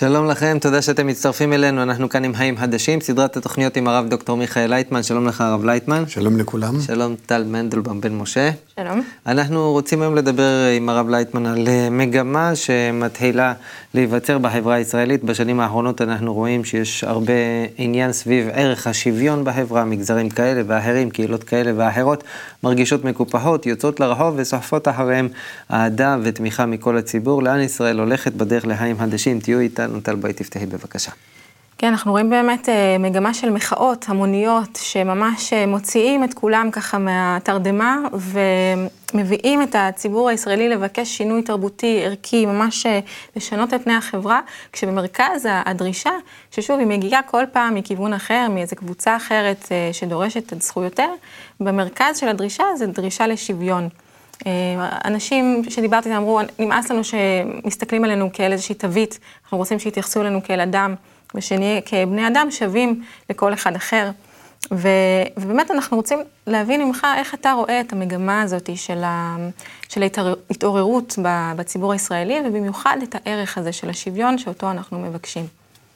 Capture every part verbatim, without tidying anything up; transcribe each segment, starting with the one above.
שלום לכם, תודה שאתם מצטרפים אלינו, אנחנו כאן עם חיים חדשים, סדרת התוכניות עם הרב דוקטור מיכאל לייטמן. שלום לך הרב לייטמן. שלום לכולם. שלום טל מנדלבאום בן משה. שלום. אנחנו רוצים היום לדבר עם הרב לייטמן על מגמה שמתחילה להיווצר בחברה הישראלית. בשנים האחרונות אנחנו רואים שיש הרבה עניין סביב ערך השוויון בחברה, מגזרים כאלה ואחרים, קהילות כאלה ואחרות, מרגישות מקופחות, יוצאות לרחוב וסוחפות אחריהם אהדה ותמיכה מכל הציבור. לאן ישראל הולכת בדרך לחיים חדשים? תהיו איתנו, טל, בואי תפתחי בבקשה. כן, אנחנו רואים באמת מגמה של מחאות המוניות, שממש מוציאים את כולם ככה מהתרדמה, ומביאים את הציבור הישראלי לבקש שינוי תרבותי, ערכי, ממש לשנות את פני החברה, כשבמרכז הדרישה, ששוב היא מגיעה כל פעם מכיוון אחר, מאיזו קבוצה אחרת שדורשת את זכויותיה, במרכז של הדרישה זה דרישה לשוויון. אנשים שדיברתי איתם אמרו, נמאס לנו שמסתכלים עלינו כאל איזושהי תווית, אנחנו רוצים שיתייחסו אלינו כאל אדם, ושנהיה כבני אדם שווים לכל אחד אחר. ו, ובאמת אנחנו רוצים להבין ממך איך אתה רואה את המגמה הזאת של, ה, של ההתעוררות בציבור הישראלי, ובמיוחד את הערך הזה של השוויון שאותו אנחנו מבקשים.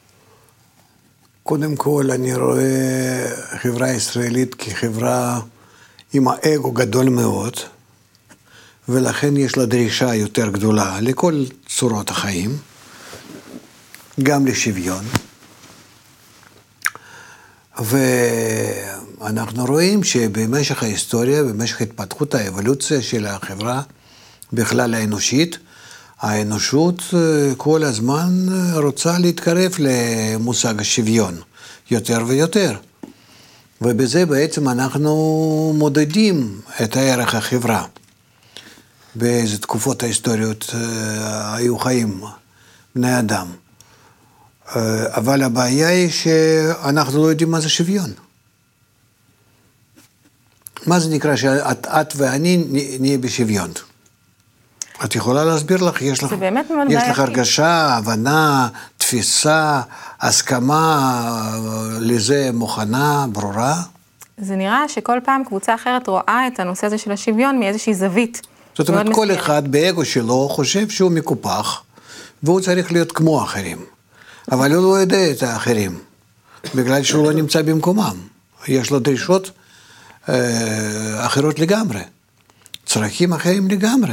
קודם כל אני רואה חברה ישראלית כחברה עם האגו גדול מאוד, ולכן יש לה דרישה יותר גדולה לכל צורות החיים, גם לשוויון. ואנחנו רואים שבמשך ההיסטוריה, במשך התפתחות האבולוציה של החברה בכלל האנושית, האנושות כל הזמן רוצה להתקרב למושג השוויון יותר ויותר. ובזה בעצם אנחנו מודדים את הערך החברה. באיזה תקופות ההיסטוריות היו חיים בני אדם. אבל הבעיה היא שאנחנו לא יודעים מה זה שוויון. מה זה נקרא שאת את ואני נהיה בשוויון? את יכולה להסביר לך? יש לך, יש לך הרגשה, הבנה, תפיסה, הסכמה לזה מוכנה, ברורה? זה נראה שכל פעם קבוצה אחרת רואה את הנושא הזה של השוויון מאיזושהי זווית. זאת אומרת, כל אחד באגו שלו חושב שהוא מקופח, והוא צריך להיות כמו האחרים. אבל הוא לא יודע את האחרים, בגלל שהוא לא נמצא במקומם. יש לו דרישות אה, אחרות לגמרי, צרכים אחרים לגמרי.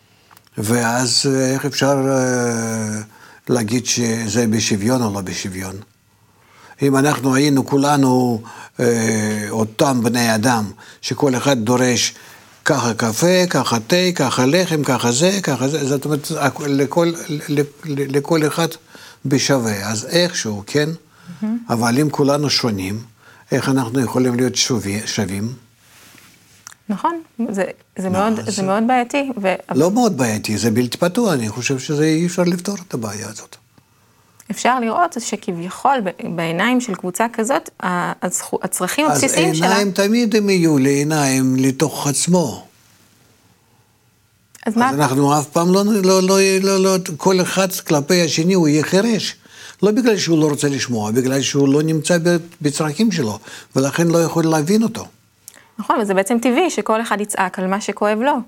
ואז איך אפשר אה, להגיד שזה בשוויון או לא בשוויון? אם אנחנו היינו כולנו אה, אותם בני אדם, שכל אחד דורש ככה קפה, ככה תה, ככה לחם, ככה זה, ככה זה, זאת אומרת, לכל, לכל אחד בשווה, אז איכשהו, כן? Mm-hmm. אבל אם כולנו שונים, איך אנחנו יכולים להיות שווי, שווים? נכון, זה, זה, לא, מאוד, זה... זה מאוד בעייתי. ו... לא מאוד בעייתי, זה בלתי פתוח, אני חושב שזה אי אפשר לפתור את הבעיה הזאת. אפשר לראות שכביכול בעיניים של קבוצה כזאת, הצרכים הבסיסיים שלה... אז עיניים תמיד הם יהיו לעיניים לתוך עצמו. אז, אז מה... אנחנו אף פעם לא, לא, לא, לא, לא, כל אחד כלפי השני הוא יהיה חרש. לא בגלל שהוא לא רוצה לשמוע, בגלל שהוא לא נמצא בצרכים שלו, ולכן לא יכול להבין אותו. נכון, וזה בעצם טבעי שכל אחד יצעק על מה שכואב לו.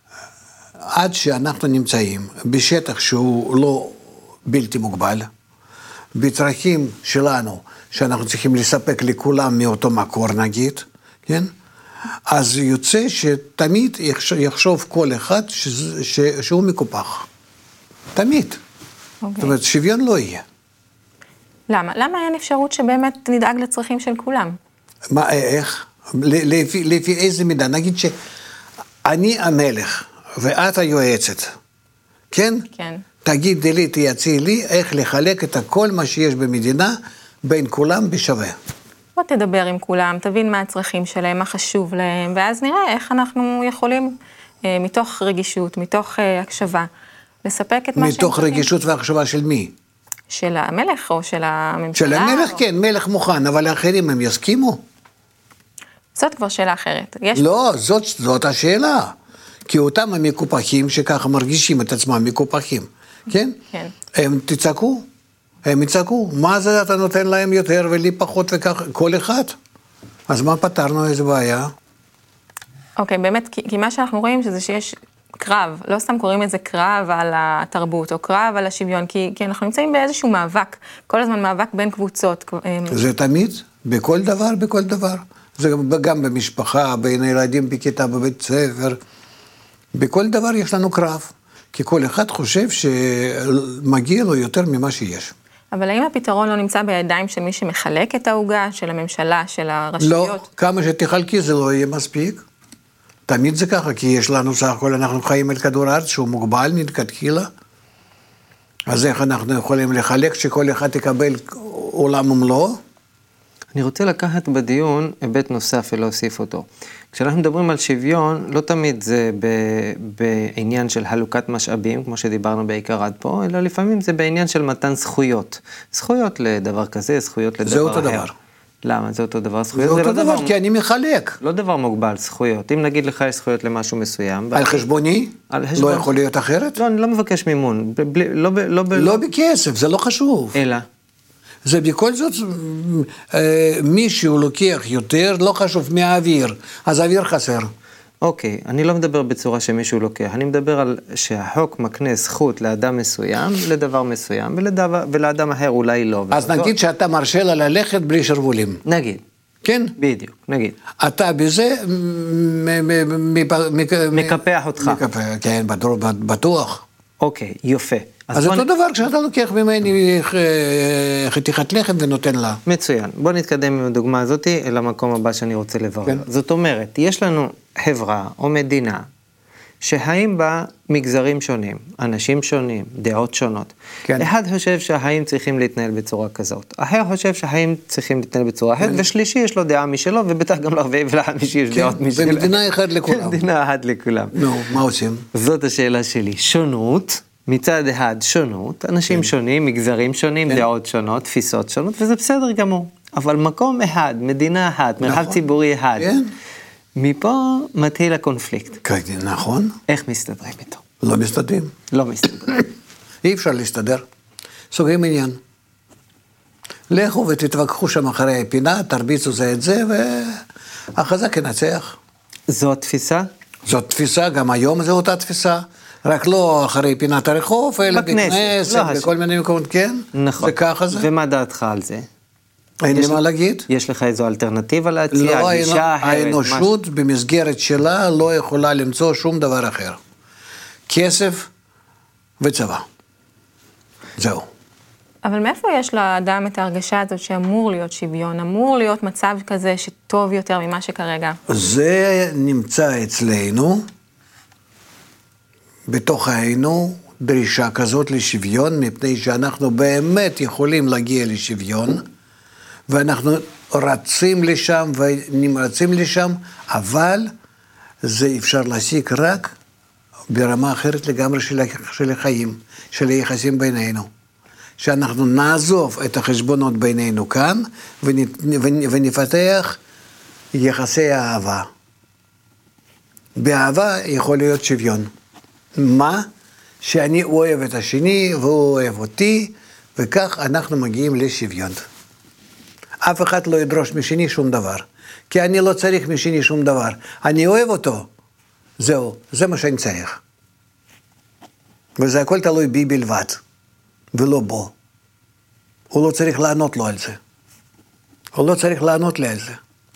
עד שאנחנו נמצאים בשטח שהוא לא בלתי מוגבל, בצרכים שלנו, שאנחנו צריכים לספק לכולם מאותו מקור נגיד, כן? אז יוצא שתמיד יחשוב כל אחד ש... ש... שהוא מקופח. תמיד. Okay. זאת אומרת, שוויון לא יהיה. למה? למה אין אפשרות שבאמת נדאג לצרכים של כולם? מה, איך? לפי, לפי איזה מידה? נגיד שאני המלך ואת היועצת, כן? כן. תגידי לי, תייצי לי, איך לחלק את כל מה שיש במדינה בין כולם בשווה. בוא תדבר עם כולם, תבין מה הצרכים שלהם, מה חשוב להם, ואז נראה איך אנחנו יכולים, אה, מתוך רגישות, מתוך אה, הקשבה, לספק את מה שהם צריכים. מתוך רגישות והקשבה של מי? של המלך או של הממשלה? של המלך, או... כן, מלך מוכן, אבל האחרים הם יסכימו? זאת כבר שאלה אחרת. יש... לא, זאת, זאת השאלה. כי אותם המקופחים שככה מרגישים את עצמם מקופחים, כן? כן. הם תצעקו, הם יצעקו. מה זה אתה נותן להם יותר ולי פחות וכך, כל אחד? אז מה פתרנו, איזה בעיה? אוקיי, באמת, כי, כי מה שאנחנו רואים שזה שיש קרב, לא סתם קוראים לזה קרב על התרבות, או קרב על השוויון, כי, כי אנחנו נמצאים באיזשהו מאבק, כל הזמן מאבק בין קבוצות. זה תמיד, בכל דבר, בכל דבר. זה גם במשפחה, בין ילדים בכיתה, בבית ספר. בכל דבר יש לנו קרב, כי כל אחד חושב שמגיע לו יותר ממה שיש. אבל האם הפתרון לא נמצא בידיים של מי שמחלק את העוגה, של הממשלה, של הרשויות? לא, כמה שתחלקי זה לא יהיה מספיק. תמיד זה ככה, כי יש לנו סך הכל, אנחנו חיים על כדור הארץ שהוא מוגבל מלכתחילה. אז איך אנחנו יכולים לחלק שכל אחד יקבל עולם ומלואו? אני רוצה לקחת בדיון היבט נוסף ולהוסיף אותו. כשאנחנו מדברים על שוויון, לא תמיד זה בעניין של חלוקת משאבים, כמו שדיברנו בעיקר עד פה, אלא לפעמים זה בעניין של מתן זכויות. זכויות לדבר כזה, זכויות לדבר אחר. זה אותו דבר. למה? זה אותו דבר. זה אותו דבר, כי אני מחלק. לא דבר מוגבל, זכויות. אם נגיד לך יש זכויות למשהו מסוים. על חשבוני? לא יכול להיות אחרת? לא, אני לא מבקש מימון. לא בכסף, זה לא חשוב. אלא? זה בכל זאת, מישהו לוקח יותר, לא חשוב מהאוויר, אז האוויר חסר. אוקיי, אני לא מדבר בצורה שמישהו לוקח, אני מדבר על שהחוק מקנה זכות לאדם מסוים, לדבר מסוים, ולדבר, ולאדם אחר אולי לא. אז נגיד שאתה מרשה לה ללכת בלי שרבולים. נגיד. כן? בדיוק, נגיד. אתה בזה מקפח אותך. מקפח, כן, בטוח. אוקיי, יפה. אז אותו דבר כשאתה לוקח ממני חתיכת לחם ונותן לה. מצוין. בוא נתקדם עם הדוגמה הזאת אל המקום הבא שאני רוצה לברר. כן. זאת אומרת, יש לנו חברה או מדינה שהאים בה מגזרים שונים, אנשים שונים, דעות שונות. כן. אחד חושב שהאים צריכים להתנהל בצורה כזאת, אחר חושב שהאים צריכים להתנהל בצורה אחרת, כן. ושלישי יש לו דעה משלו, ובטח גם לרביעי ולחמישי יש כן. דעות משלו. במדינה אחד לכולם. מדינה אחת לכולם. נו, מה עושים? זאת השאלה שלי. שונות, מצד אחד שונות, אנשים כן. שונים, מגזרים שונים, כן. דעות שונות, תפיסות שונות, וזה בסדר גמור. אבל מקום אחד, מדינה אחת, מרחב נכון. ציבורי אחד, כן. מפה מתחיל הקונפליקט. כן, נכון. איך מסתדרים איתו? לא מסתדרים. לא מסתדרים. אי אפשר להסתדר. סוגרים עניין. לכו ותתווכחו שם אחרי הפינה, תרביצו זה את זה, והחזק ינצח. זו התפיסה? זו תפיסה, גם היום זו אותה תפיסה. רק לא אחרי פינת הרחוב, אלא בכנסת, לא בכל מיני מקומות, כן? נכון. וככה זה. ומה דעתך על זה? אין לי מה להגיד. יש לך איזו אלטרנטיבה להציע? לא, האנושות במסגרת שלה לא יכולה למצוא שום דבר אחר. כסף וצבא. זהו. אבל מאיפה יש לאדם את ההרגשה הזאת שאמור להיות שוויון? אמור להיות מצב כזה שטוב יותר ממה שכרגע? זה נמצא אצלנו, בתוכנו, דרישה כזאת לשוויון, מפני שאנחנו באמת יכולים להגיע לשוויון, ואנחנו רצים לשם ונמרצים לשם, אבל זה אפשר להשיג רק ברמה אחרת לגמרי של, של החיים, של היחסים בינינו. שאנחנו נעזוב את החשבונות בינינו כאן, ונפתח יחסי אהבה. באהבה יכול להיות שוויון. מה? שאני אוהב את השני, והוא אוהב אותי, וכך אנחנו מגיעים לשוויון. אף אחד לא ידרוש משני שום דבר, כי אני לא צריך משני שום דבר. אני אוהב אותו, זהו, זה מה שאני צריך. וזה הכל תלוי בי בלבד, ולא בו. הוא לא צריך לענות לו על זה. הוא לא צריך לענות לי על זה.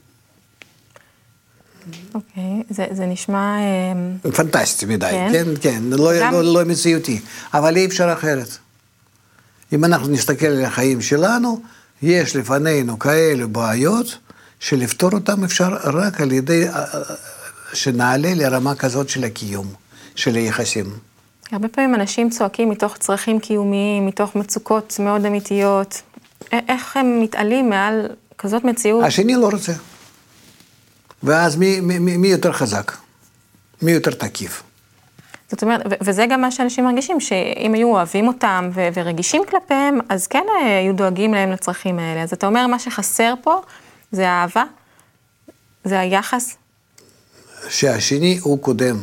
אוקיי, זה, זה נשמע... פנטסטי מדי, כן, כן, כן לא, גם... לא, לא מציאותי, אבל אי אפשר אחרת. אם אנחנו נסתכל על החיים שלנו, יש לפנינו כאלה בעיות, שלפתור אותם אפשר רק על ידי שנעלה לרמה כזאת של הקיום, של היחסים. הרבה פעמים אנשים צועקים מתוך צרכים קיומיים, מתוך מצוקות מאוד אמיתיות. איך הם מתעלים מעל כזאת מציאות? השני לא רוצה. ואז מי, מי, מי יותר חזק? מי יותר תקיף? זאת אומרת, וזה גם מה שאנשים מרגישים, שאם היו אוהבים אותם ו- ורגישים כלפיהם, אז כן היו דואגים להם לצרכים האלה. אז אתה אומר, מה שחסר פה זה האהבה? זה היחס? שהשני הוא קודם.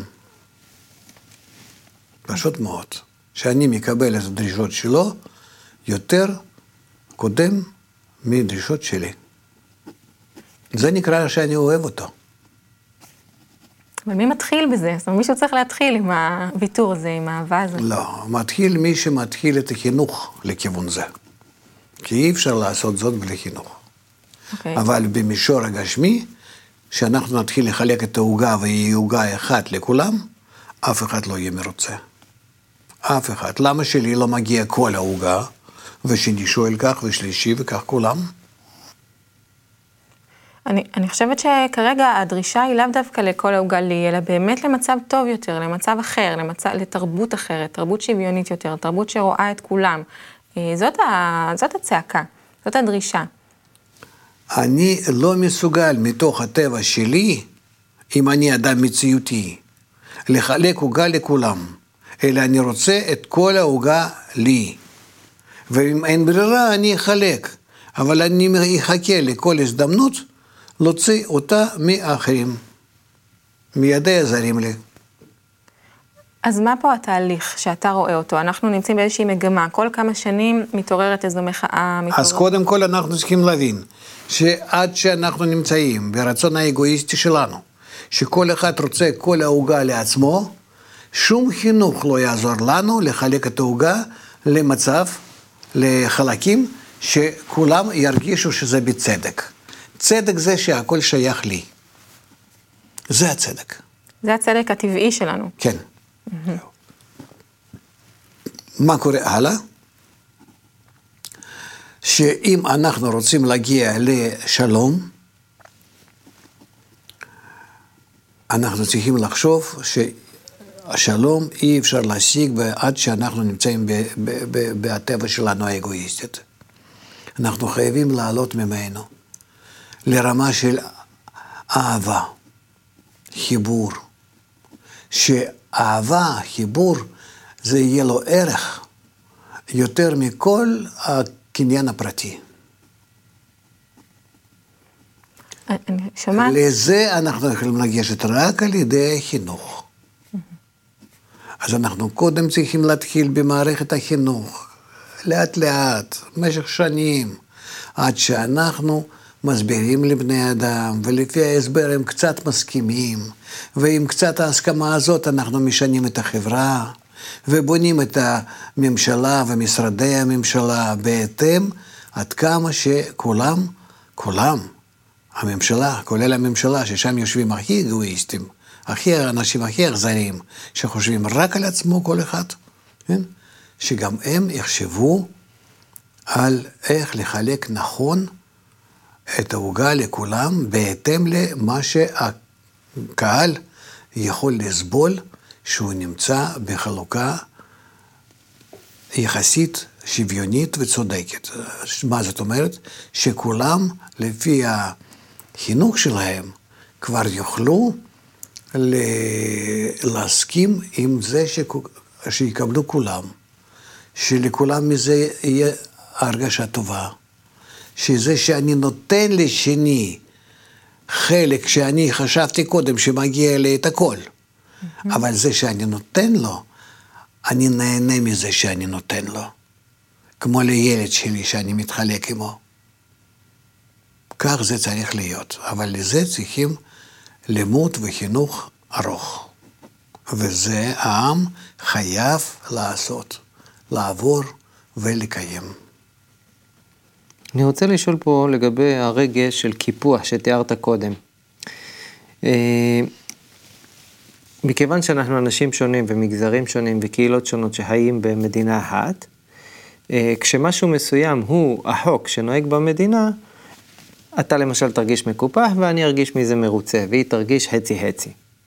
פשוט מאוד. שאני מקבל את הדרישות שלו, יותר קודם מדרישות שלי. זה נקרא שאני אוהב אותו. אבל מי מתחיל בזה? זאת אומרת, מישהו צריך להתחיל עם הוויתור הזה, עם האהבה הזאת. לא, מתחיל מי שמתחיל את החינוך לכיוון זה. כי אי אפשר לעשות זאת בלי חינוך. אוקיי. אבל במישור הגשמי, שאנחנו נתחיל לחלק את העוגה ויהיה עוגה אחת לכולם, אף אחד לא יהיה מרוצה. אף אחד. למה שלי לא מגיע כל העוגה, ושני שואל כך ושלישי וכך כולם? אני, אני חושבת שכרגע הדרישה היא לאו דווקא לכל העוגה לי, אלא באמת למצב טוב יותר, למצב אחר, למצב, לתרבות אחרת, תרבות שוויונית יותר, תרבות שרואה את כולם. זאת, ה, זאת הצעקה, זאת הדרישה. אני לא מסוגל מתוך הטבע שלי, אם אני אדם מציאותי, לחלק עוגה לכולם, אלא אני רוצה את כל העוגה לי. ואם אין ברירה, אני אחלק. אבל אני אחכה לכל הזדמנות, להוציא אותה מאחרים. מידי הזרים לי. אז מה פה התהליך שאתה רואה אותו? אנחנו נמצאים באיזושהי מגמה, כל כמה שנים מתעוררת איזו מחאה. מתעוררת... אז קודם כל אנחנו צריכים להבין, שעד שאנחנו נמצאים ברצון האגואיסטי שלנו, שכל אחד רוצה כל העוגה לעצמו, שום חינוך לא יעזור לנו לחלק את העוגה למצב, לחלקים, שכולם ירגישו שזה בצדק. צדק זה שהכל שייך לי. זה הצדק. זה הצדק הטבעי שלנו. כן. Mm-hmm. מה קורה הלאה? שאם אנחנו רוצים להגיע לשלום, אנחנו צריכים לחשוב שהשלום אי אפשר להשיג עד שאנחנו נמצאים בטבע שלנו האגואיסטית. אנחנו חייבים לעלות ממנו לרמה של אהבה, חיבור, שאהבה, חיבור, זה יהיה לו ערך יותר מכל הקניין הפרטי. אני שומעת... לזה אנחנו יכולים לגשת רק על ידי חינוך. אז אנחנו קודם צריכים להתחיל במערכת החינוך, לאט לאט, במשך שנים, עד שאנחנו מסבירים לבני אדם, ולפי ההסבר הם קצת מסכימים, ועם קצת ההסכמה הזאת אנחנו משנים את החברה, ובונים את הממשלה ומשרדי הממשלה בהתאם, עד כמה שכולם, כולם, הממשלה, כולל הממשלה, ששם יושבים הכי אגואיסטים, הכי אנשים הכי אכזריים, שחושבים רק על עצמו כל אחד, כן? שגם הם יחשבו על איך לחלק נכון את העוגה לכולם, בהתאם למה שהקהל יכול לסבול, שהוא נמצא בחלוקה יחסית שוויונית וצודקת. מה זאת אומרת? שכולם, לפי החינוך שלהם, כבר יוכלו להסכים עם זה שיקבלו כולם, שלכולם מזה יהיה הרגשה טובה, שזה שאני נותן לשני חלק שאני חשבתי קודם שמגיע לי את הכל, mm-hmm. אבל זה שאני נותן לו, אני נהנה מזה שאני נותן לו, כמו לילד שלי שאני מתחלק עמו. כך זה צריך להיות, אבל לזה צריכים לימוד וחינוך ארוך, וזה העם חייב לעשות, לעבור ולקיים. אני רוצה לשאול פה לגבי הרגש של קיפוח שתיארת קודם. מכיוון שאנחנו אנשים שונים ומגזרים שונים וקהילות שונות שחיים במדינה אחת, כשמשהו מסוים הוא החוק שנוהג במדינה, אתה למשל תרגיש מקופח ואני ארגיש מזה מרוצה, והיא תרגיש חצי-חצי.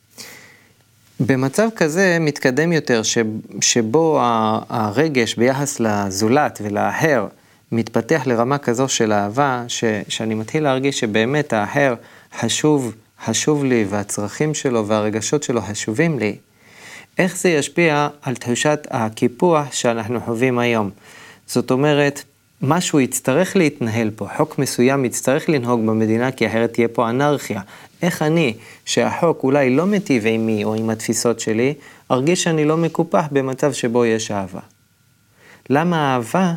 במצב כזה מתקדם יותר שבו הרגש ביחס לזולת ולאחר מתפתח לרמה כזו של אהבה, ש, שאני מתחיל להרגיש שבאמת האחר חשוב, חשוב לי, והצרכים שלו והרגשות שלו חשובים לי. איך זה ישפיע על תחושת הקיפוח שאנחנו חווים היום? זאת אומרת, משהו יצטרך להתנהל פה, חוק מסוים יצטרך לנהוג במדינה, כי אחרת תהיה פה אנרכיה. איך אני, שהחוק אולי לא מטיב עימי או עם התפיסות שלי, ארגיש שאני לא מקופח במצב שבו יש אהבה? למה האהבה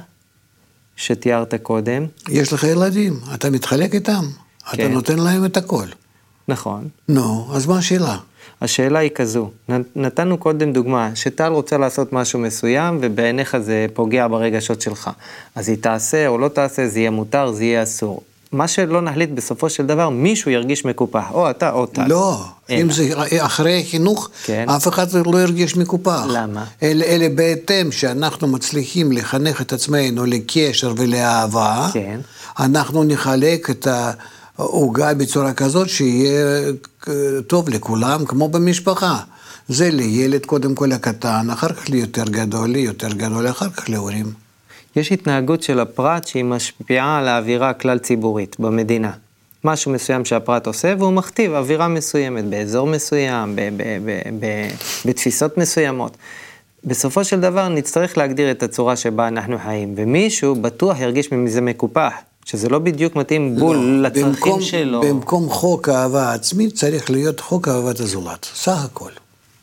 שתיארת קודם? יש לך ילדים, אתה מתחלק איתם, כן. אתה נותן להם את הכל. נכון. נו, אז מה השאלה? השאלה היא כזו, נתנו קודם דוגמה, שטל רוצה לעשות משהו מסוים, ובעיניך זה פוגע ברגשות שלך. אז היא תעשה או לא תעשה, זה יהיה מותר, זה יהיה אסור. מה שלא נחליט בסופו של דבר, מישהו ירגיש מקופח, או אתה או טל. לא, אם זה אחרי החינוך, כן. אף אחד לא ירגיש מקופח. למה? אלה, אלה בהתאם שאנחנו מצליחים לחנך את עצמנו לקשר ולאהבה, כן. אנחנו נחלק את העוגה בצורה כזאת שיהיה טוב לכולם, כמו במשפחה. זה לילד קודם כל הקטן, אחר כך ליותר גדול, ליותר גדול, אחר כך להורים. יש התנהגות של הפרט שהיא משפיעה על האווירה הכלל ציבורית במדינה. משהו מסוים שהפרט עושה, והוא מכתיב אווירה מסוימת באזור מסוים, ב- ב- ב- ב- בתפיסות מסוימות. בסופו של דבר נצטרך להגדיר את הצורה שבה אנחנו חיים, ומישהו בטוח ירגיש מזה מקופח, שזה לא בדיוק מתאים בול לא, לצרכים במקום, שלו. במקום חוק אהבה עצמית צריך להיות חוק אהבת הזולת, סך הכל.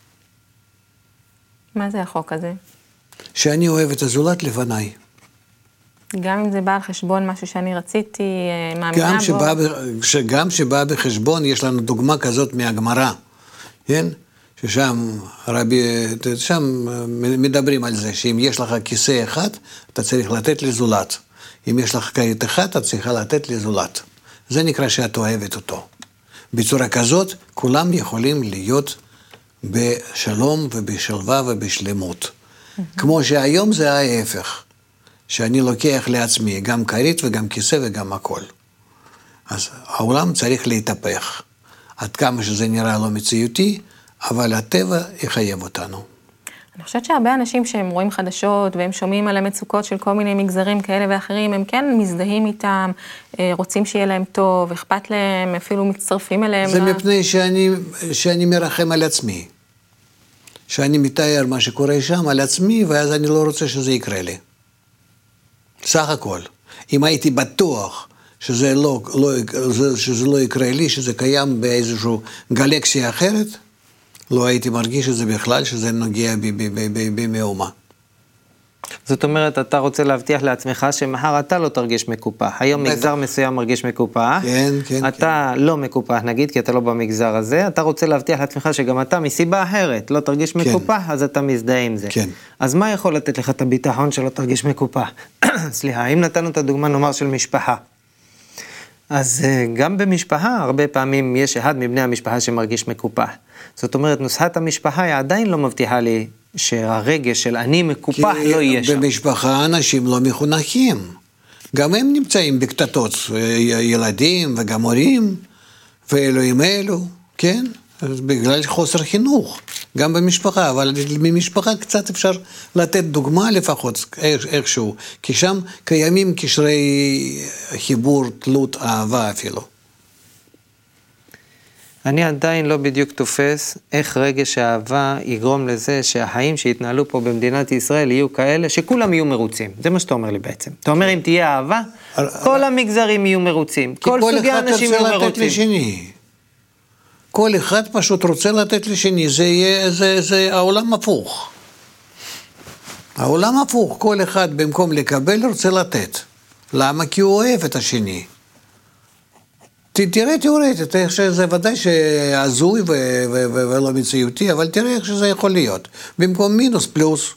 מה זה החוק הזה? שאני אוהב את הזולת לפניי. גם אם זה בא על חשבון משהו שאני רציתי, מאמינה גם בו. שבא, גם שבא בחשבון, יש לנו דוגמה כזאת מהגמרא, כן? ששם רבי, שם מדברים על זה, שאם יש לך כיסא אחד, אתה צריך לתת לזולת. אם יש לך כרית אחד, אתה צריך לתת לזולת. זה נקרא שאת אוהבת אותו. בצורה כזאת, כולם יכולים להיות בשלום ובשלווה ובשלמות. כמו שהיום זה ההפך. שאני לוקח לעצמי גם כרית וגם כיסא וגם הכל. אז העולם צריך להתהפך. עד כמה שזה נראה לא מציאותי, אבל הטבע יחייב אותנו. אני חושבת שהרבה אנשים שהם רואים חדשות והם שומעים על המצוקות של כל מיני מגזרים כאלה ואחרים, הם כן מזדהים איתם, רוצים שיהיה להם טוב, אכפת להם, אפילו מצטרפים אליהם. זה מפני שאני, שאני מרחם על עצמי. שאני מתאר מה שקורה שם על עצמי, ואז אני לא רוצה שזה יקרה לי. סך הכל. אם הייתי בטוח שזה לא, לא, שזה לא יקרה לי, שזה קיים באיזושהי גלקסיה אחרת, לא הייתי מרגיש את זה בכלל, שזה נוגע במאומה. זאת אומרת, אתה רוצה להבטיח לעצמך שמחר אתה לא תרגיש מקופח. היום מגזר מסוים מרגיש מקופח. כן, כן. אתה לא מקופח, נגיד, כי אתה לא במגזר הזה. אתה רוצה להבטיח לעצמך שגם אתה מסיבה אחרת לא תרגיש מקופח, אז אתה מזדהה עם זה. כן. אז מה יכול לתת לך את הביטחון שלא תרגיש מקופח? סליחה, אם נתנו את הדוגמה, נאמר, של משפחה. אז גם במשפחה, הרבה פעמים יש אחד מבני המשפחה שמרגיש מקופח. זאת אומרת, נוסחת המשפחה היא עדיין לא מבטיחה לי שהרגש של אני מקופח לא יהיה שם. במשפחה אנשים לא מחונכים. גם הם נמצאים בקטטות, ילדים וגם הורים, ואלוהים אלו, כן? בגלל חוסר חינוך, גם במשפחה, אבל ממשפחה קצת אפשר לתת דוגמה לפחות, איכשהו, כי שם קיימים קשרי חיבור, תלות, אהבה אפילו. אני עדיין לא בדיוק תופס איך רגש האהבה יגרום לזה שהחיים שהתנהלו פה במדינת ישראל יהיו כאלה שכולם יהיו מרוצים. זה מה שאתה אומר לי בעצם. אתה אומר אם תהיה אהבה, כל המגזרים יהיו מרוצים. כל סוגי האנשים יהיו מרוצים. כל אחד פשוט רוצה לתת לשני. זה יהיה, זה, זה העולם הפוך. העולם הפוך. כל אחד במקום לקבל רוצה לתת. למה? כי הוא אוהב את השני. תראה תיאורטית, איך שזה ודאי שעזוי ולא מציאותי, אבל תראה איך שזה יכול להיות. במקום מינוס פלוס.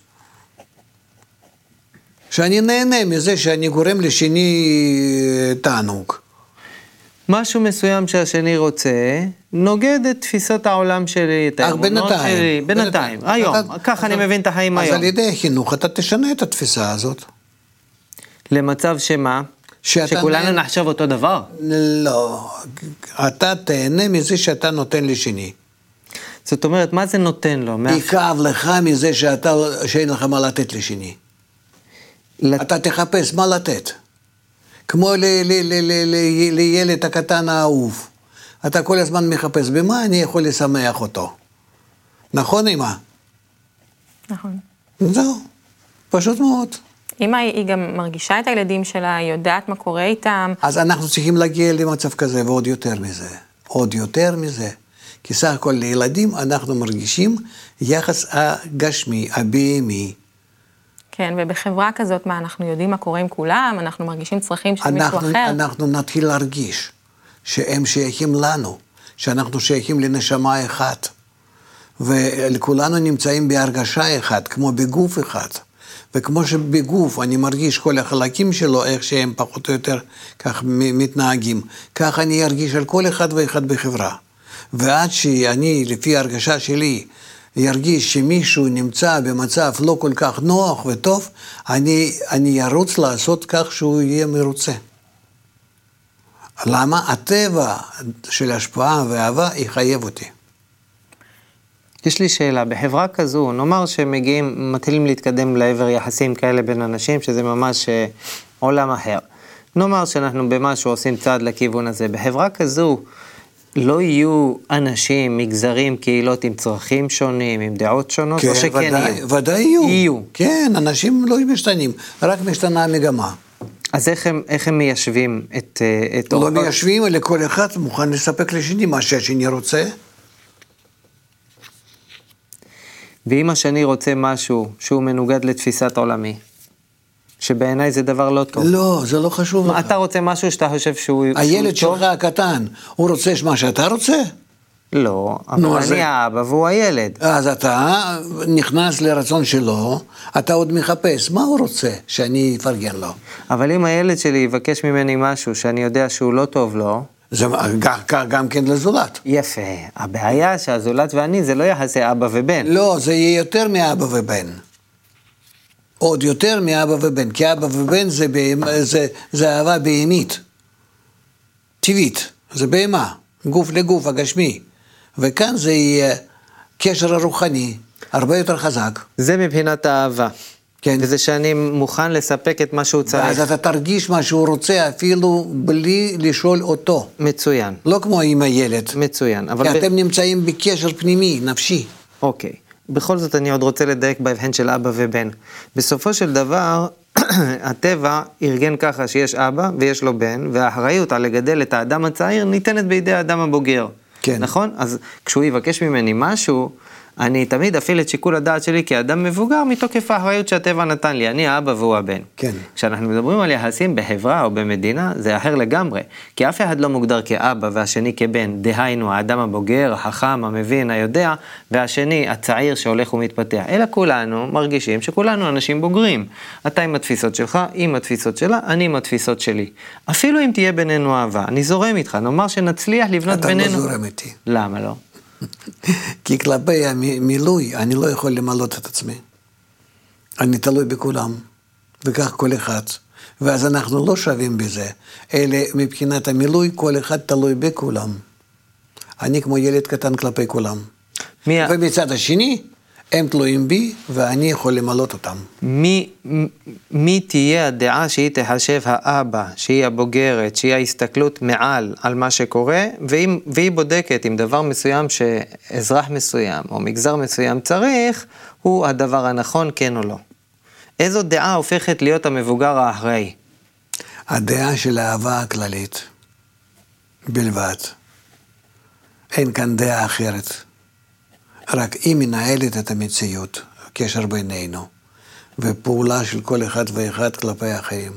שאני נהנה מזה שאני גורם לשני תענוג. משהו מסוים שהשני רוצה, נוגד את תפיסות העולם שלי, את האמונות שלי. בינתיים. היום, ככה אני מבין את החיים היום. אז על ידי החינוך אתה תשנה את התפיסה הזאת. למצב שמה? שכולנו נחשב אותו דבר? לא, אתה תהנה מזה שאתה נותן לשני. זאת אומרת, מה זה נותן לו? יכאב לך מזה שאתה, שאין לך מה לתת לשני. אתה תחפש מה לתת. כמו לילד הקטן האהוב. אתה כל הזמן מחפש, במה אני יכול לשמח אותו? נכון, אמא? נכון. זהו, פשוט מאוד. אמא היא גם מרגישה את הילדים שלה, היא יודעת מה קורה איתם. אז אנחנו צריכים להגיע למצב כזה, ועוד יותר מזה. עוד יותר מזה. כי סך הכל לילדים אנחנו מרגישים יחס הגשמי, הבהמי. כן, ובחברה כזאת, מה, אנחנו יודעים מה קורה עם כולם, אנחנו מרגישים צרכים של מישהו אחר. אנחנו נתחיל להרגיש שהם שייכים לנו, שאנחנו שייכים לנשמה אחת, וכולנו נמצאים בהרגשה אחת, כמו בגוף אחד. וכמו שבגוף אני מרגיש כל החלקים שלו, איך שהם פחות או יותר כך מתנהגים, כך אני ארגיש על כל אחד ואחד בחברה. ועד שאני, לפי הרגשה שלי, ירגיש שמישהו נמצא במצב לא כל כך נוח וטוב, אני, אני ארוץ לעשות כך שהוא יהיה מרוצה. למה? הטבע של השפעה ואהבה יחייב אותי. יש לי שאלה, בחברה כזו, נאמר שמגיעים, מתחילים להתקדם לעבר יחסים כאלה בין אנשים, שזה ממש אה, עולם אחר. נאמר שאנחנו במשהו עושים צעד לכיוון הזה. בחברה כזו לא יהיו אנשים, מגזרים, קהילות עם צרכים שונים, עם דעות שונות, כן, או שכן ודאי, יהיו? ודאי יהיו. יהיו. כן, אנשים לא משתנים, רק משתנה המגמה. אז איך הם, איך הם מיישבים את... את לא אורחות? מיישבים, אלא כל אחד מוכן לספק לשני מה שהשני רוצה. ואם השני רוצה משהו שהוא מנוגד לתפיסת עולמי, שבעיניי זה דבר לא טוב. לא, זה לא חשוב לך. אתה רוצה משהו שאתה חושב שהוא, הילד שהוא שלך הקטן, הוא רוצה מה שאתה רוצה? לא, אבל נו, אני זה... האבא והוא הילד. אז אתה נכנס לרצון שלו, אתה עוד מחפש, מה הוא רוצה שאני אפרגן לו? אבל אם הילד שלי יבקש ממני משהו שאני יודע שהוא לא טוב לו, זה גם, גם כן לזולת. יפה. הבעיה שהזולת ואני זה לא יחסי אבא ובן. לא, זה יהיה יותר מאבא ובן. עוד יותר מאבא ובן, כי אבא ובן זה, זה, זה אהבה בהמית, טבעית, זה בהמה, גוף לגוף, הגשמי. וכאן זה יהיה קשר הרוחני, הרבה יותר חזק. זה מבחינת האהבה. כן. וזה שאני מוכן לספק את מה שהוא צריך. ואז אתה תרגיש מה שהוא רוצה אפילו בלי לשאול אותו. מצוין. לא כמו עם הילד. מצוין. אבל כי ב... אתם נמצאים בקשר פנימי, נפשי. אוקיי. בכל זאת אני עוד רוצה לדייק בהבחן של אבא ובן. בסופו של דבר, הטבע ארגן ככה שיש אבא ויש לו בן, והאחריות על לגדל את האדם הצעיר ניתנת בידי האדם הבוגר. כן. נכון? אז כשהוא יבקש ממני משהו, אני תמיד אפעיל את שיקול הדעת שלי כאדם מבוגר מתוקף האחריות שהטבע נתן לי. אני האבא והוא הבן. כן. כשאנחנו מדברים על יחסים בחברה או במדינה, זה אחר לגמרי. כי אף אחד לא מוגדר כאבא והשני כבן. דהיינו, האדם הבוגר, החכם, המבין, היודע, והשני, הצעיר שהולך ומתפתח. אלא כולנו מרגישים שכולנו אנשים בוגרים. אתה עם התפיסות שלך, עם התפיסות שלה, אני עם התפיסות שלי. אפילו אם תהיה בינינו אהבה, אני זורם איתך, נאמר שנצליח לבנות בינינו. אתה לא זורם איתי. למה לא? כי כלפי המילוי אני לא יכול למלות את עצמי. אני תלוי בכולם, וכך כל אחד. ואז אנחנו לא שווים בזה, אלא מבחינת המילוי כל אחד תלוי בכולם. אני כמו ילד קטן כלפי כולם. מי... ומצד השני, הם תלויים בי ואני יכול למלות אותם. מי, מי תהיה הדעה שהיא תחשב האבא, שהיא הבוגרת, שהיא ההסתכלות מעל על מה שקורה, והיא, והיא בודקת עם דבר מסוים שאזרח מסוים או מגזר מסוים צריך, הוא הדבר הנכון, כן או לא. איזו דעה הופכת להיות המבוגר האחראי? הדעה של האהבה הכללית, בלבד. אין כאן דעה אחרת. רק היא מנהלת את המציאות, הקשר בינינו, ופעולה של כל אחד ואחד כלפי האחרים.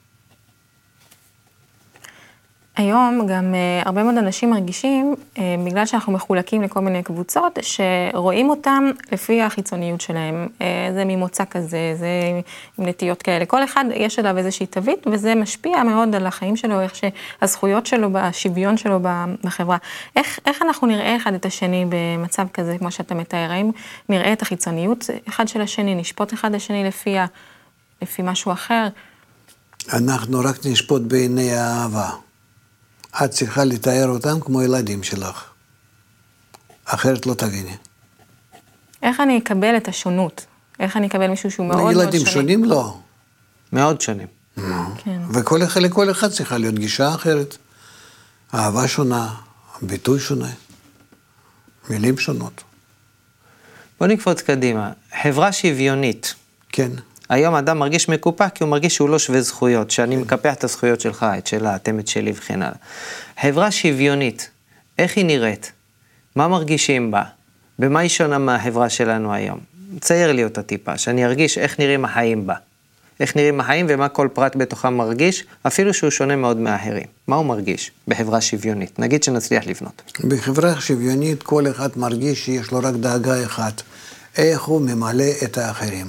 היום גם uh, הרבה מאוד אנשים מרגישים, uh, בגלל שאנחנו מחולקים לכל מיני קבוצות, שרואים אותם לפי החיצוניות שלהם. Uh, זה ממוצא כזה, זה עם נטיות כאלה. כל אחד יש עליו איזושהי תווית, וזה משפיע מאוד על החיים שלו, איך שהזכויות שלו, השוויון שלו בחברה. איך, איך אנחנו נראה אחד את השני במצב כזה, כמו שאתה מתאר? האם נראה את החיצוניות אחד של השני, נשפוט אחד השני לפי, לפי משהו אחר? אנחנו רק נשפוט בעיני האהבה. את צריכה לתאר אותם כמו ילדים שלך. אחרת לא תביני. איך אני אקבל את השונות? איך אני אקבל מישהו שהוא מאוד מאוד שונה? ילדים שונים לא. מאוד שונים. כן. וכל אחד, לכל אחד צריכה להיות גישה אחרת. אהבה שונה, ביטוי שונה, מילים שונות. בוא נקפוץ קדימה. חברה שוויונית. כן. היום אדם מרגיש מקופח כי הוא מרגיש שהוא לא שווה זכויות, שאני מקפח את הזכויות שלך, את שלה, אתם את שלי וכן הלאה. חברה שוויונית, איך היא נראית? מה מרגישים בה? במה היא שונה מהחברה שלנו היום? צייר לי אותה טיפה, שאני ארגיש איך נראים החיים בה. איך נראים החיים ומה כל פרט בתוכם מרגיש, אפילו שהוא שונה מאוד מהאחרים. מה הוא מרגיש בחברה שוויונית? נגיד שנצליח לבנות. בחברה שוויונית כל אחד מרגיש שיש לו רק דאגה אחת, איך הוא ממלא את האחרים.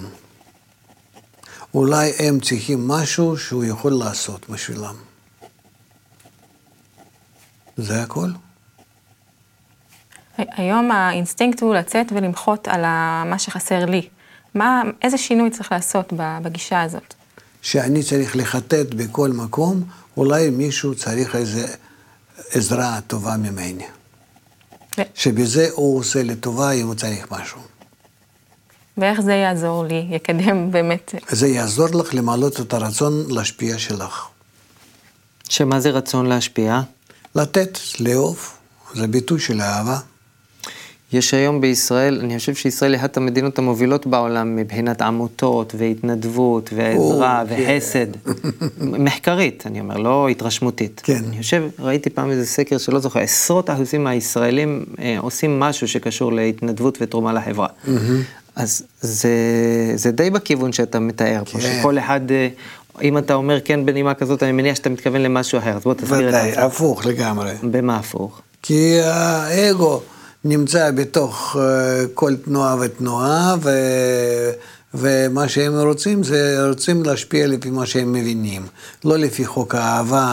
אולי הם צריכים משהו שהוא יכול לעשות בשבילם. זה הכל. היום האינסטינקט הוא לצאת ולמחות על מה שחסר לי. מה, איזה שינוי צריך לעשות בגישה הזאת? שאני צריך לחטט בכל מקום, אולי מישהו צריך איזו עזרה טובה ממני. ו... שבזה הוא עושה לטובה אם הוא צריך משהו. ואיך זה יעזור לי, יקדם באמת? זה יעזור לך למעלות את הרצון להשפיע שלך. שמה זה רצון להשפיע? לתת, לאהוב, זה ביטוי של אהבה. יש היום בישראל, אני חושב שישראל היא אחת המדינות המובילות בעולם מבחינת עמותות והתנדבות ועזרה וחסד. מחקרית, אני אומר, לא התרשמותית. כן. אני חושב, ראיתי פעם איזה סקר שלא זוכר, עשרות אחוזים מהישראלים אה, עושים משהו שקשור להתנדבות ותרומה לחברה. אז זה, זה די בכיוון שאתה מתאר פה, כן. שכל אחד, אה, אם אתה אומר כן בנימה כזאת, אני מניח שאתה מתכוון למשהו אחר, אז בוא תסביר את ודאי, זה. הפוך לגמרי. במה הפוך? כי האגו נמצא בתוך כל תנועה ותנועה, ו... ומה שהם רוצים זה רוצים להשפיע לפי מה שהם מבינים, לא לפי חוק האהבה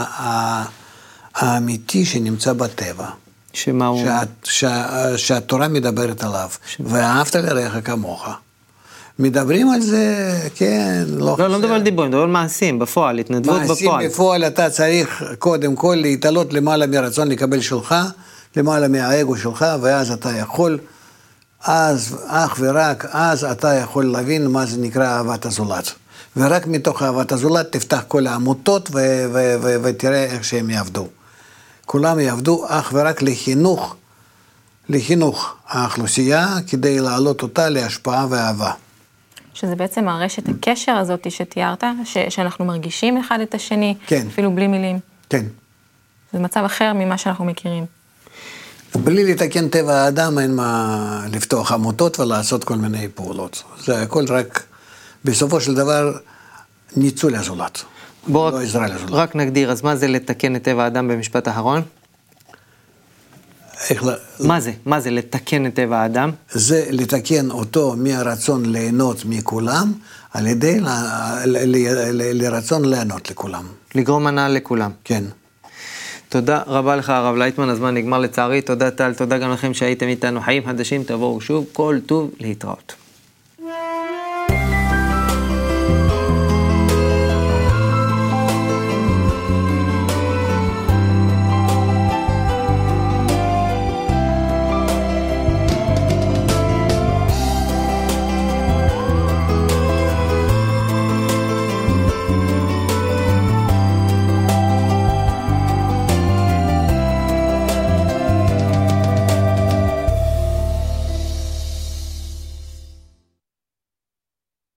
האמיתי שנמצא בטבע. שמה הוא... שה... שה... שהתורה מדברת עליו, ואהבת לרעך כמוך. מדברים על זה, כן, לא... לא, לא מדבר על דיבורים, מדבר על מעשים, בפועל, התנדבות בפועל. מעשים בפועל, אתה צריך קודם כל להתעלות למעלה מרצון לקבל שלך, למעלה מהאגו שלך, ואז אתה יכול, אז, אך ורק, אז אתה יכול להבין מה זה נקרא אהבת הזולת. ורק מתוך אהבת הזולת תפתח כל העמותות ו- ו- ו- ותראה איך שהם יעבדו. כולם יעבדו אך ורק לחינוך, לחינוך האוכלוסייה, כדי להעלות אותה להשפעה ואהבה. שזה בעצם הרשת הקשר הזאת שתיארת, ש- שאנחנו מרגישים אחד את השני, כן. אפילו בלי מילים. כן. זה מצב אחר ממה שאנחנו מכירים. בלי לתקן טבע האדם, אין מה לפתוח עמותות ולעשות כל מיני פעולות. זה הכל רק, בסופו של דבר, ניצול הזולת. בוא לא רק, עזרה לזולת. רק נגדיר, אז מה זה לתקן את טבע האדם במשפט האחרון? איך ל... מה זה? מה זה לתקן את טבע האדם? זה לתקן אותו מהרצון ליהנות מכולם, על ידי ל... ל... ל... ל... לרצון ליהנות לכולם. לגרום הנאה לכולם. כן. תודה רבה לך הרב לייטמן, הזמן נגמר לצערי, תודה טל, תודה גם לכם שהייתם איתנו, חיים חדשים, תבואו שוב, כל טוב להתראות.